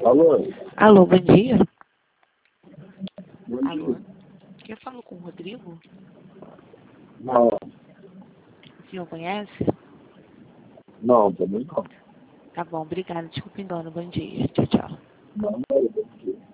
Alô? Alô, bom dia. Bom Alô? dia. Quem falou com o Rodrigo? Não, O senhor conhece? não, também não. Tá bom, obrigada. Desculpa o engano. Bom dia. Tchau, tchau. Não, não, bom dia.